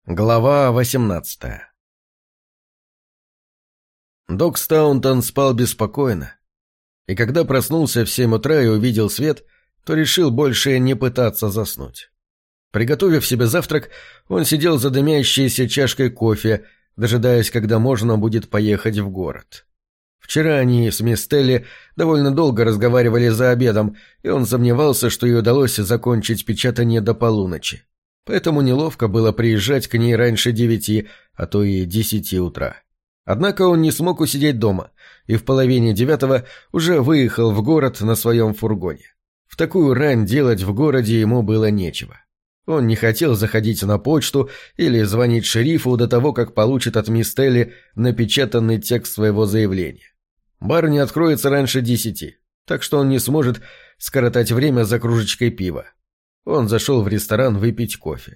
Глава 18. Док Стаунтон спал беспокойно, и когда проснулся в 7 утра и увидел свет, то решил больше не пытаться заснуть. Приготовив себе завтрак, он сидел за дымящейся чашкой кофе, дожидаясь, когда можно будет поехать в город. Вчера они с мисс Телли довольно долго разговаривали за обедом, и он сомневался, что ей удалось закончить печатание до полуночи. Поэтому неловко было приезжать к ней раньше 9, а то и 10 утра. Однако он не смог усидеть дома, и в половине 9 уже выехал в город на своем фургоне. В такую рань делать в городе ему было нечего. Он не хотел заходить на почту или звонить шерифу до того, как получит от мисс Телли напечатанный текст своего заявления. Бар не откроется раньше 10, так что он не сможет скоротать время за кружечкой пива. Он зашел в ресторан выпить кофе.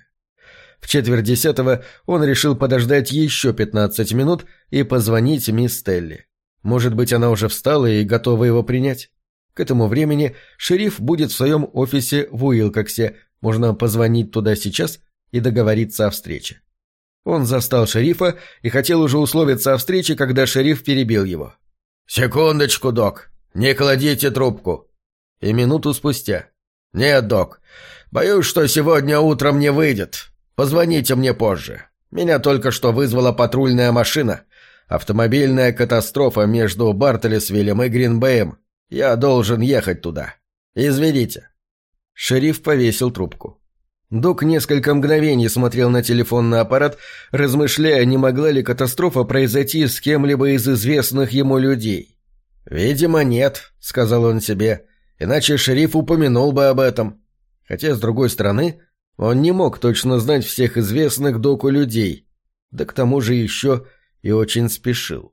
В 9:45 он решил подождать еще 15 минут и позвонить мисс Телли. Может быть, она уже встала и готова его принять. К этому времени шериф будет в своем офисе в Уилкоксе, можно позвонить туда сейчас и договориться о встрече. Он застал шерифа и хотел уже условиться о встрече, когда шериф перебил его. «Секундочку, док, не кладите трубку». И минуту спустя. «Нет, док, боюсь, что сегодня утром не выйдет. Позвоните мне позже. Меня только что вызвала патрульная машина. Автомобильная катастрофа между Бартлесвиллем и Гринбэем. Я должен ехать туда. Извините». Шериф повесил трубку. Док несколько мгновений смотрел на телефонный аппарат, размышляя, не могла ли катастрофа произойти с кем-либо из известных ему людей. «Видимо, нет», — сказал он себе, — «иначе шериф упомянул бы об этом». Хотя, с другой стороны, он не мог точно знать всех известных Доку людей, да к тому же еще и очень спешил.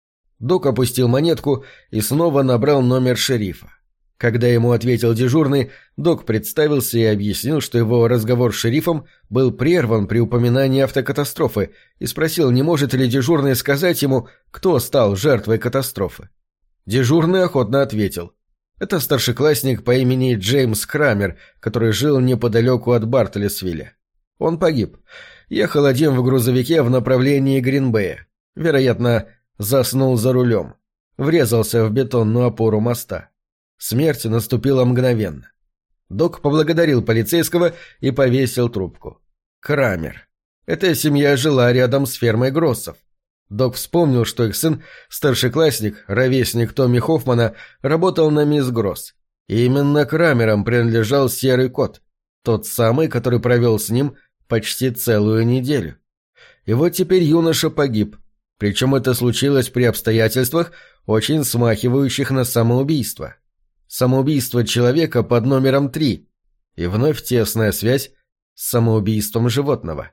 Док опустил монетку и снова набрал номер шерифа. Когда ему ответил дежурный, Док представился и объяснил, что его разговор с шерифом был прерван при упоминании автокатастрофы, и спросил, не может ли дежурный сказать ему, кто стал жертвой катастрофы. Дежурный охотно ответил. Это старшеклассник по имени Джеймс Крамер, который жил неподалеку от Бартлесвилля. Он погиб. Ехал один в грузовике в направлении Гринбэя. Вероятно, заснул за рулем. Врезался в бетонную опору моста. Смерть наступила мгновенно. Док поблагодарил полицейского и повесил трубку. Крамер. Эта семья жила рядом с фермой Гроссов. Док вспомнил, что их сын, старшеклассник, ровесник Томми Хоффмана, работал на мисс Гросс. И именно Крамерам принадлежал серый кот, тот самый, который провел с ним почти целую неделю. И вот теперь юноша погиб, причем это случилось при обстоятельствах, очень смахивающих на самоубийство. Самоубийство человека под номером 3, и вновь тесная связь с самоубийством животного.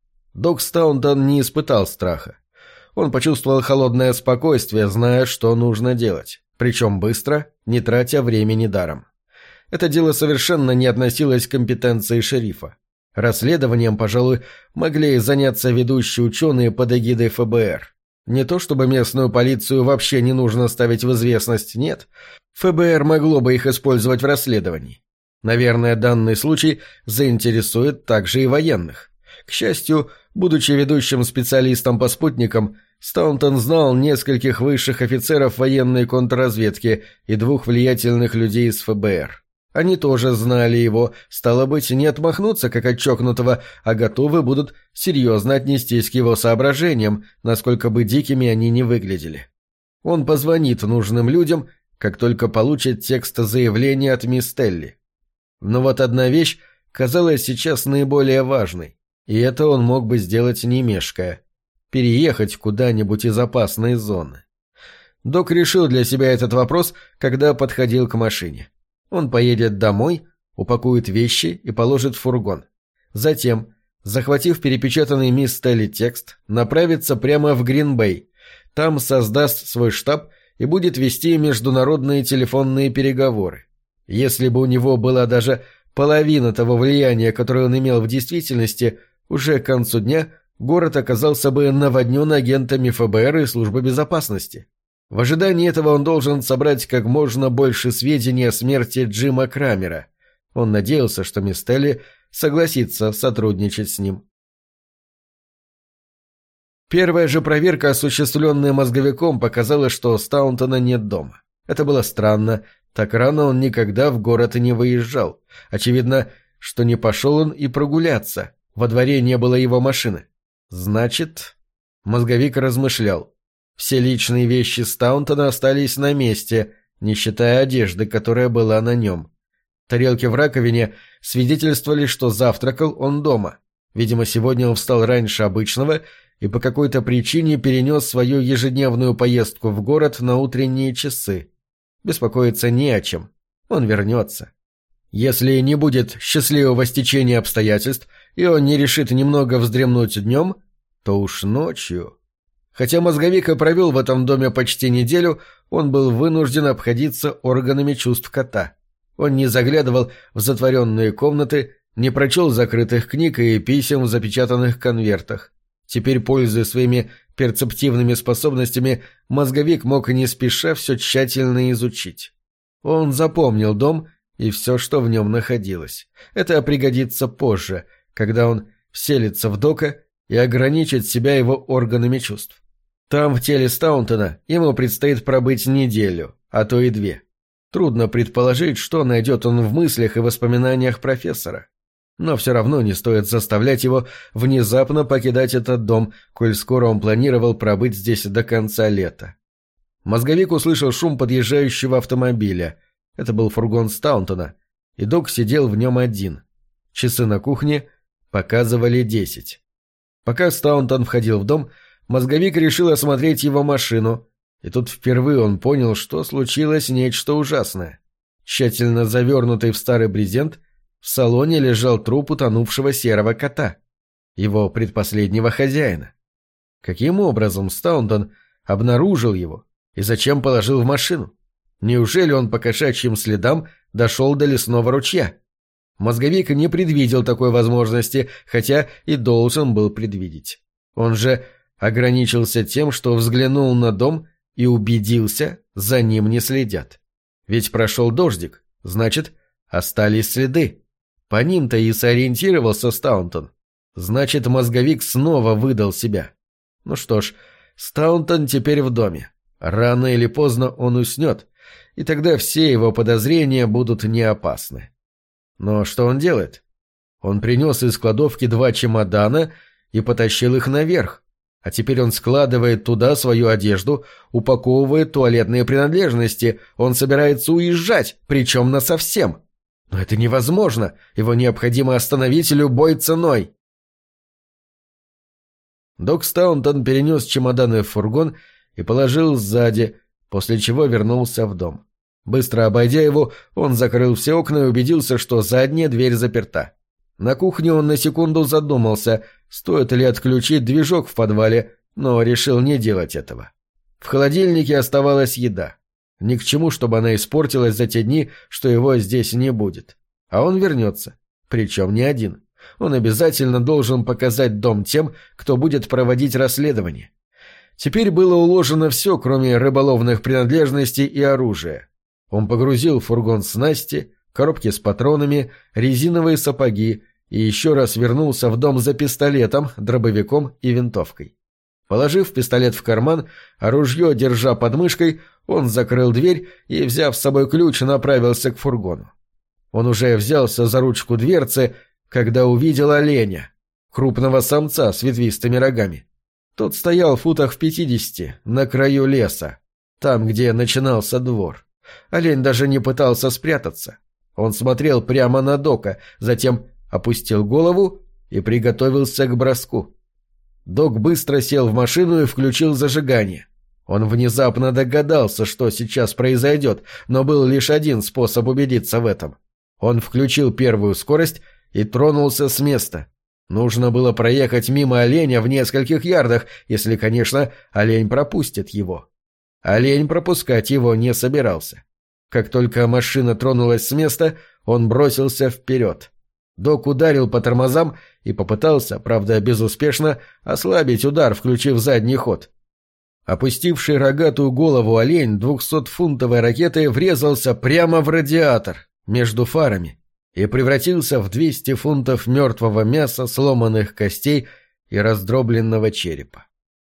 Док Стаунтон не испытал страха. Он почувствовал холодное спокойствие, зная, что нужно делать, причем быстро, не тратя времени даром. Это дело совершенно не относилось к компетенции шерифа. Расследованием, пожалуй, могли заняться ведущие ученые под эгидой ФБР. Не то чтобы местную полицию вообще не нужно ставить в известность, нет. ФБР могло бы их использовать в расследовании. Наверное, данный случай заинтересует также и военных. К счастью, будучи ведущим специалистом по спутникам, Стаунтон знал нескольких высших офицеров военной контрразведки и 2 влиятельных людей из ФБР. Они тоже знали его, стало быть, не отмахнуться как от чокнутого, а готовы будут серьезно отнестись к его соображениям, насколько бы дикими они ни выглядели. Он позвонит нужным людям, как только получит текст заявления от мисс Телли. Но вот одна вещь казалась сейчас наиболее важной, и это он мог бы сделать не мешкая – переехать куда-нибудь из опасной зоны. Док решил для себя этот вопрос, когда подходил к машине. Он поедет домой, упакует вещи и положит в фургон. Затем, захватив перепечатанный мисс Телли текст, направится прямо в Гринбэй. Там создаст свой штаб и будет вести международные телефонные переговоры. Если бы у него была даже половина того влияния, которое он имел в действительности, уже к концу дня город оказался бы наводнен агентами ФБР и службы безопасности. В ожидании этого он должен собрать как можно больше сведений о смерти Джима Крамера. Он надеялся, что мисс Телли согласится сотрудничать с ним. Первая же проверка, осуществленная мозговиком, показала, что Стаунтона нет дома. Это было странно, так рано он никогда в город и не выезжал. Очевидно, что не пошел он и прогуляться, во дворе не было его машины. Значит, мозговик размышлял. Все личные вещи Стаунтона остались на месте, не считая одежды, которая была на нем. Тарелки в раковине свидетельствовали, что завтракал он дома. Видимо, сегодня он встал раньше обычного и по какой-то причине перенес свою ежедневную поездку в город на утренние часы. Беспокоиться не о чем. Он вернется. Если не будет счастливого стечения обстоятельств, и он не решит немного вздремнуть днем, то уж ночью. Хотя мозговик и провел в этом доме почти неделю, он был вынужден обходиться органами чувств кота. Он не заглядывал в затворенные комнаты, не прочел закрытых книг и писем в запечатанных конвертах. Теперь, пользуясь своими перцептивными способностями, мозговик мог не спеша все тщательно изучить. Он запомнил дом и все, что в нем находилось. Это пригодится позже, когда он вселится в Дока и ограничит себя его органами чувств. Там, в теле Стаунтона, ему предстоит пробыть неделю, а то и 2. Трудно предположить, что найдет он в мыслях и воспоминаниях профессора. Но все равно не стоит заставлять его внезапно покидать этот дом, коль скоро он планировал пробыть здесь до конца лета. Мозговик услышал шум подъезжающего автомобиля. Это был фургон Стаунтона, и Док сидел в нем один. Часы на кухне показывали 10. Пока Стаунтон входил в дом, мозговик решил осмотреть его машину, и тут впервые он понял, что случилось нечто ужасное. Тщательно завернутый в старый брезент, в салоне лежал труп утонувшего серого кота, его предпоследнего хозяина. Каким образом Стаунтон обнаружил его и зачем положил в машину? Неужели он по кошачьим следам дошел до лесного ручья? Мозговик не предвидел такой возможности, хотя и должен был предвидеть. Он же ограничился тем, что взглянул на дом и убедился, за ним не следят. Ведь прошел дождик, значит, остались следы. По ним-то и сориентировался Стаунтон. Значит, мозговик снова выдал себя. Ну что ж, Стаунтон теперь в доме. Рано или поздно он уснет, и тогда все его подозрения будут не опасны. Но что он делает? Он принес из кладовки 2 чемодана и потащил их наверх. А теперь он складывает туда свою одежду, упаковывает туалетные принадлежности. Он собирается уезжать, причем насовсем. Но это невозможно. Его необходимо остановить любой ценой. Док Стаунтон перенес чемоданы в фургон и положил сзади, после чего вернулся в дом. Быстро обойдя его, он закрыл все окна и убедился, что задняя дверь заперта. На кухне он на секунду задумался, стоит ли отключить движок в подвале, но решил не делать этого. В холодильнике оставалась еда. Ни к чему, чтобы она испортилась за те дни, что его здесь не будет. А он вернется. Причем не один. Он обязательно должен показать дом тем, кто будет проводить расследование. Теперь было уложено все, кроме рыболовных принадлежностей и оружия. Он погрузил в фургон снасти, коробки с патронами, резиновые сапоги и еще раз вернулся в дом за пистолетом, дробовиком и винтовкой. Положив пистолет в карман, а ружье держа под мышкой, он закрыл дверь и, взяв с собой ключ, направился к фургону. Он уже взялся за ручку дверцы, когда увидел оленя, крупного самца с ветвистыми рогами. Тот стоял в футах в 50 на краю леса, там, где начинался двор. Олень даже не пытался спрятаться. Он смотрел прямо на Дока, затем опустил голову и приготовился к броску. Док быстро сел в машину и включил зажигание. Он внезапно догадался, что сейчас произойдет, но был лишь один способ убедиться в этом. Он включил первую скорость и тронулся с места. Нужно было проехать мимо оленя в нескольких ярдах, если, конечно, олень пропустит его. Олень пропускать его не собирался. Как только машина тронулась с места, он бросился вперед. Док ударил по тормозам и попытался, правда безуспешно, ослабить удар, включив задний ход. Опустивший рогатую голову олень 200-фунтовой ракетой врезался прямо в радиатор, между фарами, и превратился в 200 фунтов мертвого мяса, сломанных костей и раздробленного черепа.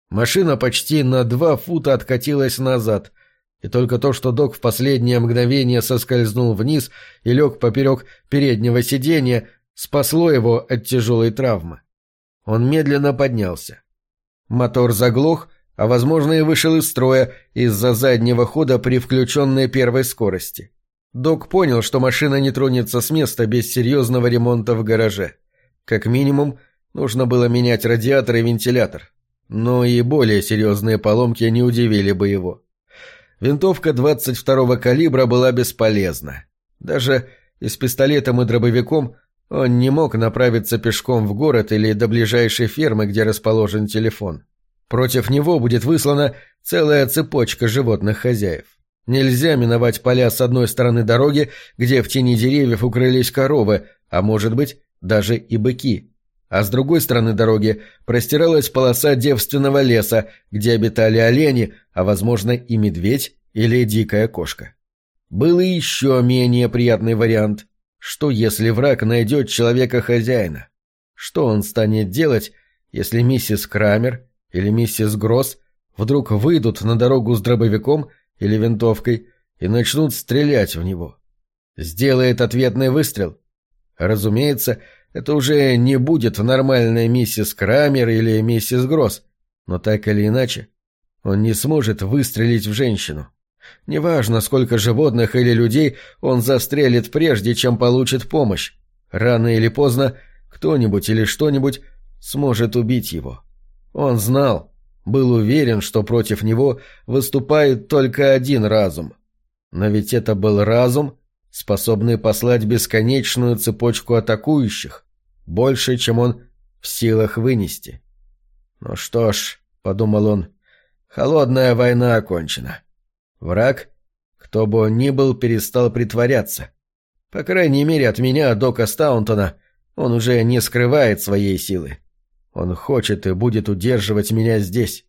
Машина почти на 2 фута откатилась назад, и только то, что Док в последнее мгновение соскользнул вниз и лег поперек переднего сиденья, спасло его от тяжелой травмы. Он медленно поднялся. Мотор заглох, а, возможно, и вышел из строя из-за заднего хода при включенной первой скорости. Док понял, что машина не тронется с места без серьезного ремонта в гараже. Как минимум, нужно было менять радиатор и вентилятор. Но и более серьезные поломки не удивили бы его. Винтовка 22-го калибра была бесполезна. Даже и с пистолетом и дробовиком он не мог направиться пешком в город или до ближайшей фермы, где расположен телефон. Против него будет выслана целая цепочка животных хозяев. Нельзя миновать поля с одной стороны дороги, где в тени деревьев укрылись коровы, а может быть, даже и быки. А с другой стороны дороги простиралась полоса девственного леса, где обитали олени, а, возможно, и медведь или дикая кошка. Был и еще менее приятный вариант. Что, если враг найдет человека-хозяина? Что он станет делать, если миссис Крамер или миссис Гросс вдруг выйдут на дорогу с дробовиком или винтовкой и начнут стрелять в него? Сделает ответный выстрел? Разумеется, это уже не будет нормальная миссис Крамер или миссис Гросс, но так или иначе он не сможет выстрелить в женщину. Неважно, сколько животных или людей он застрелит прежде, чем получит помощь. Рано или поздно кто-нибудь или что-нибудь сможет убить его. Он знал, был уверен, что против него выступает только один разум. Но ведь это был разум, способный послать бесконечную цепочку атакующих, больше, чем он в силах вынести. «Ну что ж», — подумал он, — «холодная война окончена. Враг, кто бы он ни был, перестал притворяться. По крайней мере, от меня, Дока Стаунтона, он уже не скрывает своей силы. Он хочет и будет удерживать меня здесь».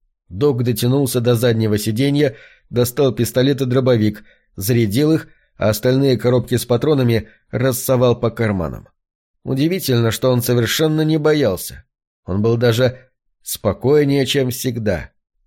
Док дотянулся до заднего сиденья, достал пистолет и дробовик, зарядил их, а остальные коробки с патронами рассовал по карманам. Удивительно, что он совершенно не боялся. Он был даже спокойнее, чем всегда.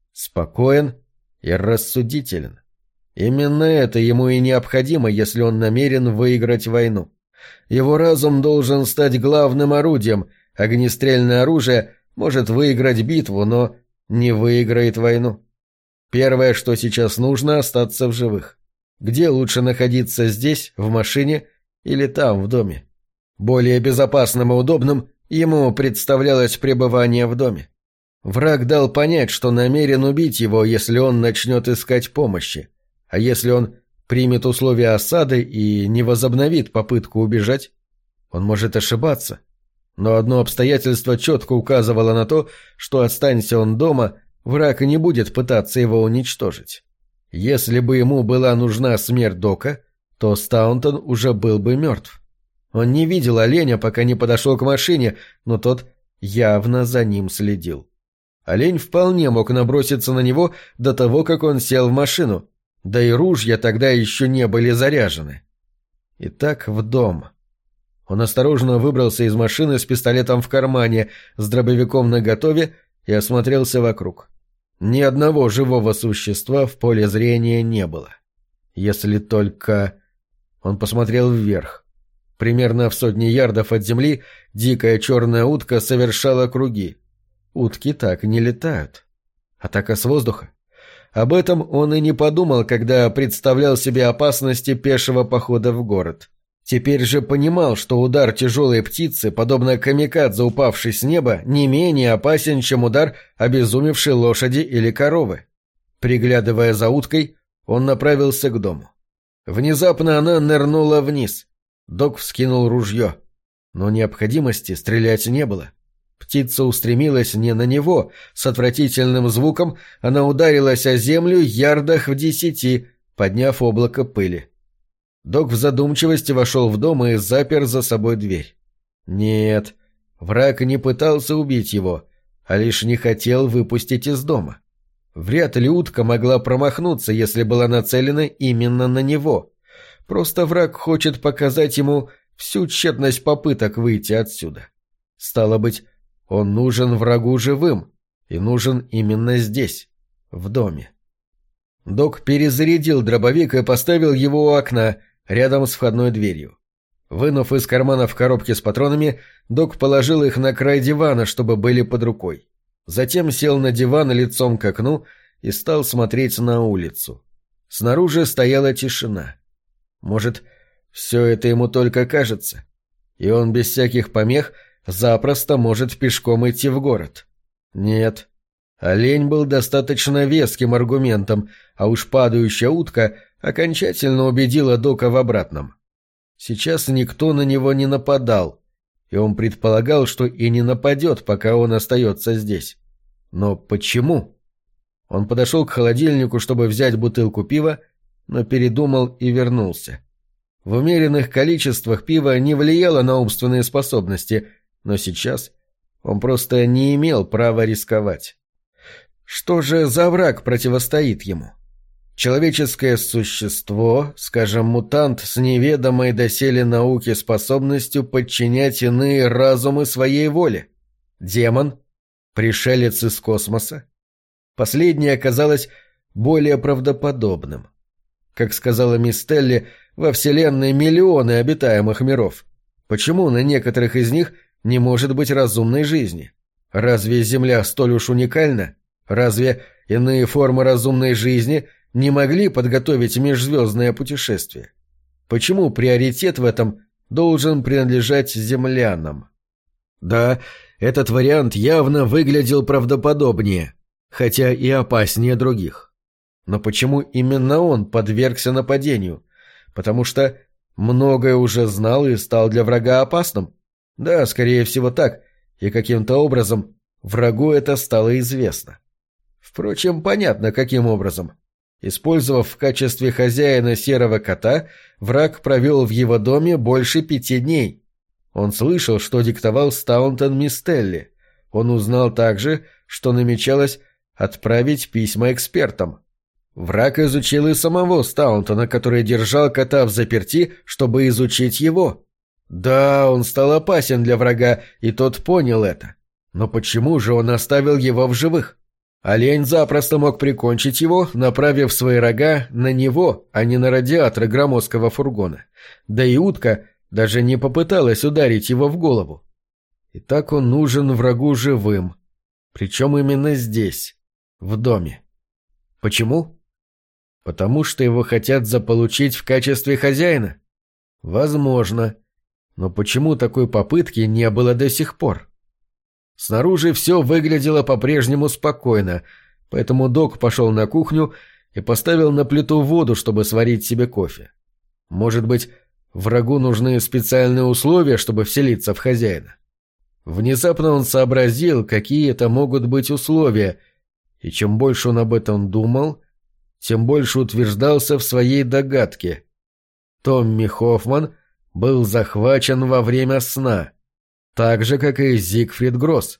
Спокоен и рассудителен. Именно это ему и необходимо, если он намерен выиграть войну. Его разум должен стать главным орудием. Огнестрельное оружие может выиграть битву, но не выиграет войну. Первое, что сейчас нужно, остаться в живых. Где лучше находиться, здесь, в машине или там, в доме? Более безопасным и удобным ему представлялось пребывание в доме. Враг дал понять, что намерен убить его, если он начнет искать помощи. А если он примет условия осады и не возобновит попытку убежать? Он может ошибаться. Но одно обстоятельство четко указывало на то, что останься он дома, враг не будет пытаться его уничтожить. Если бы ему была нужна смерть Дока, то Стаунтон уже был бы мертв. Он не видел оленя, пока не подошел к машине, но тот явно за ним следил. Олень вполне мог наброситься на него до того, как он сел в машину, да и ружья тогда еще не были заряжены. Итак, в дом. Он осторожно выбрался из машины с пистолетом в кармане, с дробовиком наготове и осмотрелся вокруг. Ни одного живого существа в поле зрения не было. Если только... Он посмотрел вверх. Примерно в 100 ярдов от земли дикая черная утка совершала круги. Утки так не летают. Атака с воздуха? Об этом он и не подумал, когда представлял себе опасности пешего похода в город. Теперь же понимал, что удар тяжелой птицы, подобно камикадзе, упавшей с неба, не менее опасен, чем удар обезумевшей лошади или коровы. Приглядывая за уткой, он направился к дому. Внезапно она нырнула вниз. Док вскинул ружье. Но необходимости стрелять не было. Птица устремилась не на него. С отвратительным звуком она ударилась о землю ярдах в 10, подняв облако пыли. Док в задумчивости вошел в дом и запер за собой дверь. Нет, враг не пытался убить его, а лишь не хотел выпустить из дома. Вряд ли утка могла промахнуться, если была нацелена именно на него. Просто враг хочет показать ему всю тщетность попыток выйти отсюда. Стало быть, он нужен врагу живым. И нужен именно здесь, в доме. Док перезарядил дробовик и поставил его у окна, рядом с входной дверью. Вынув из карманов коробки с патронами, Док положил их на край дивана, чтобы были под рукой. Затем сел на диван лицом к окну и стал смотреть на улицу. Снаружи стояла тишина. Может, все это ему только кажется, и он без всяких помех запросто может пешком идти в город. Нет. Олень был достаточно веским аргументом, а уж падающая утка окончательно убедила Дока в обратном. Сейчас никто на него не нападал, и он предполагал, что и не нападет, пока он остается здесь. Но почему? Он подошел к холодильнику, чтобы взять бутылку пива, но передумал и вернулся. В умеренных количествах пива не влияло на умственные способности, но сейчас он просто не имел права рисковать. Что же за враг противостоит ему? Человеческое существо, скажем, мутант с неведомой доселе науке способностью подчинять иные разумы своей воле? Демон? Пришелец из космоса? Последнее оказалось более правдоподобным. Как сказала мисс Телли, во Вселенной миллионы обитаемых миров. Почему на некоторых из них не может быть разумной жизни? Разве Земля столь уж уникальна? Разве иные формы разумной жизни не могли подготовить межзвездное путешествие? Почему приоритет в этом должен принадлежать землянам? Да, этот вариант явно выглядел правдоподобнее, хотя и опаснее других. Но почему именно он подвергся нападению? Потому что многое уже знал и стал для врага опасным? Да, скорее всего так, и каким-то образом врагу это стало известно. Впрочем, понятно, каким образом. Использовав в качестве хозяина серого кота, враг провел в его доме больше 5 дней. Он слышал, что диктовал Стаунтон мисс Телли. Он узнал также, что намечалось отправить письма экспертам. Враг изучил и самого Стаунтона, который держал кота взаперти, чтобы изучить его. Да, он стал опасен для врага, и тот понял это. Но почему же он оставил его в живых? Олень запросто мог прикончить его, направив свои рога на него, а не на радиатор громоздкого фургона. Да и утка даже не попыталась ударить его в голову. И так он нужен врагу живым. Причем именно здесь, в доме. Почему? Потому что его хотят заполучить в качестве хозяина? Возможно. Но почему такой попытки не было до сих пор? Снаружи все выглядело по-прежнему спокойно, поэтому Док пошел на кухню и поставил на плиту воду, чтобы сварить себе кофе. Может быть, врагу нужны специальные условия, чтобы вселиться в хозяина? Внезапно он сообразил, какие это могут быть условия, и чем больше он об этом думал, тем больше утверждался в своей догадке. Томми Хоффман был захвачен во время сна, так же, как и Зигфрид Гросс.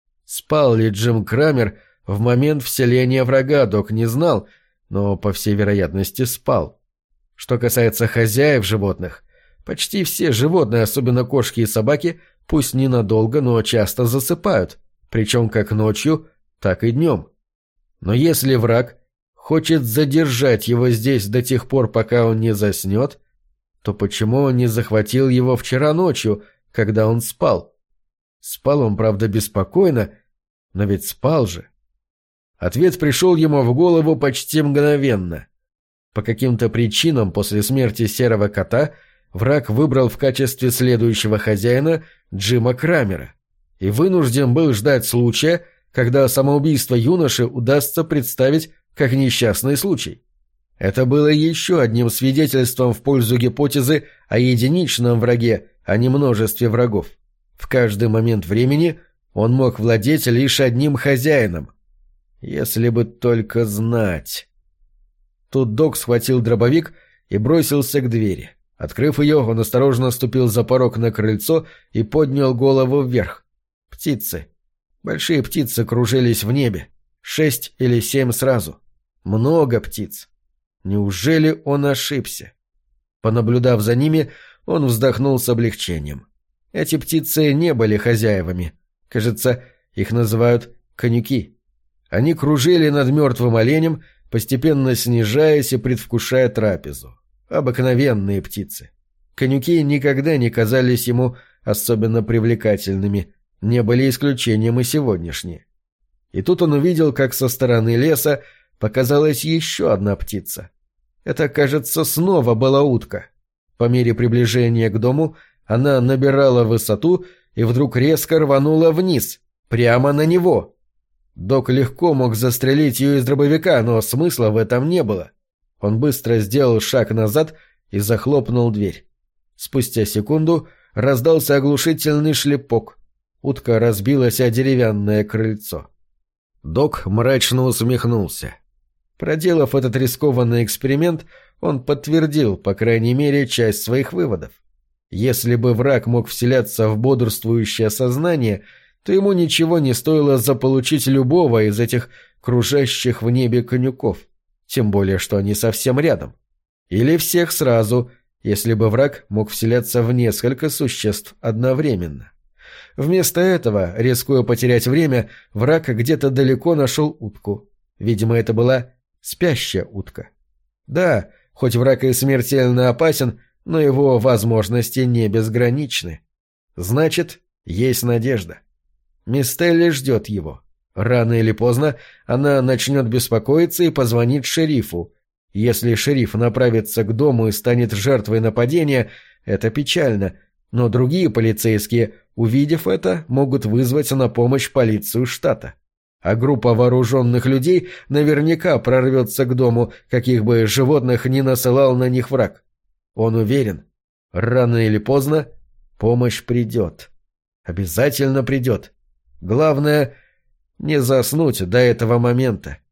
Спал ли Джим Крамер в момент вселения врага, Док не знал, но, по всей вероятности, спал. Что касается хозяев животных, почти все животные, особенно кошки и собаки, пусть ненадолго, но часто засыпают, причем как ночью, так и днем. Но если враг хочет задержать его здесь до тех пор, пока он не заснет, то почему он не захватил его вчера ночью, когда он спал? Спал он, правда, беспокойно, но ведь спал же. Ответ пришел ему в голову почти мгновенно. По каким-то причинам после смерти серого кота враг выбрал в качестве следующего хозяина Джима Крамера и вынужден был ждать случая, когда самоубийство юноши удастся представить как несчастный случай. Это было еще одним свидетельством в пользу гипотезы о единичном враге, а не множестве врагов. В каждый момент времени он мог владеть лишь одним хозяином. Если бы только знать. Тут Док схватил дробовик и бросился к двери. Открыв ее, он осторожно ступил за порог на крыльцо и поднял голову вверх. Птицы. Большие птицы кружились в небе. 6 или 7 сразу. Много птиц. Неужели он ошибся? Понаблюдав за ними, он вздохнул с облегчением. Эти птицы не были хозяевами. Кажется, их называют Конюки. Они кружили над мертвым оленем, постепенно снижаясь и предвкушая трапезу. Обыкновенные птицы. Конюки никогда не казались ему особенно привлекательными, не были исключением и сегодняшние. И тут он увидел, как со стороны леса показалась еще одна птица. Это, кажется, снова была утка. По мере приближения к дому она набирала высоту и вдруг резко рванула вниз, прямо на него. Док легко мог застрелить ее из дробовика, но смысла в этом не было. Он быстро сделал шаг назад и захлопнул дверь. Спустя секунду раздался оглушительный шлепок. Утка разбилась о деревянное крыльцо. Док мрачно усмехнулся. Проделав этот рискованный эксперимент, он подтвердил, по крайней мере, часть своих выводов. Если бы враг мог вселяться в бодрствующее сознание, то ему ничего не стоило заполучить любого из этих кружащих в небе конюков, тем более, что они совсем рядом. Или всех сразу, если бы враг мог вселяться в несколько существ одновременно. Вместо этого, рискуя потерять время, враг где-то далеко нашел утку. Видимо, это была спящая утка. Да, хоть враг и смертельно опасен, но его возможности не безграничны. Значит, есть надежда. Мистелли ждет его. Рано или поздно она начнет беспокоиться и позвонит шерифу. Если шериф направится к дому и станет жертвой нападения, это печально, но другие полицейские, увидев это, могут вызвать на помощь полицию штата. А группа вооруженных людей наверняка прорвется к дому, каких бы животных ни насылал на них враг. Он уверен, рано или поздно помощь придет. Обязательно придет. Главное — не заснуть до этого момента.